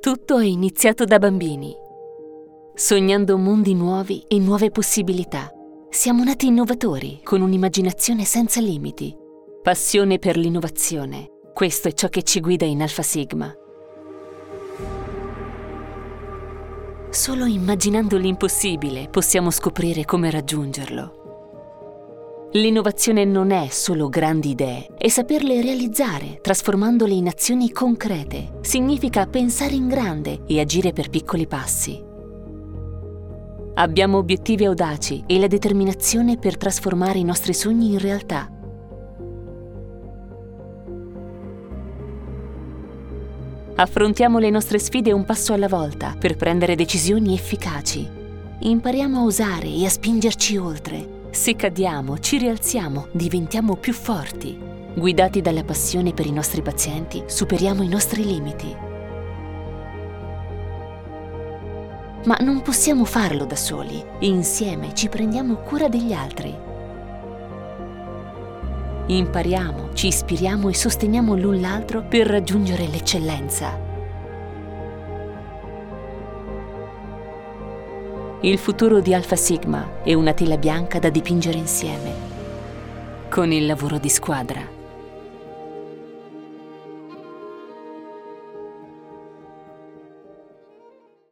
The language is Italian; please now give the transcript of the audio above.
Tutto è iniziato da bambini, sognando mondi nuovi e nuove possibilità. Siamo nati innovatori, con un'immaginazione senza limiti. Passione per l'innovazione. Questo è ciò che ci guida in Alpha Sigma. Solo immaginando l'impossibile possiamo scoprire come raggiungerlo. L'innovazione non è solo grandi idee, è saperle realizzare, trasformandole in azioni concrete. Significa pensare in grande e agire per piccoli passi. Abbiamo obiettivi audaci e la determinazione per trasformare i nostri sogni in realtà. Affrontiamo le nostre sfide un passo alla volta per prendere decisioni efficaci. Impariamo a osare e a spingerci oltre. Se cadiamo, ci rialziamo, diventiamo più forti. Guidati dalla passione per i nostri pazienti, superiamo i nostri limiti. Ma non possiamo farlo da soli. Insieme ci prendiamo cura degli altri. Impariamo, ci ispiriamo e sosteniamo l'un l'altro per raggiungere l'eccellenza. Il futuro di Alpha Sigma è una tela bianca da dipingere insieme, con il lavoro di squadra.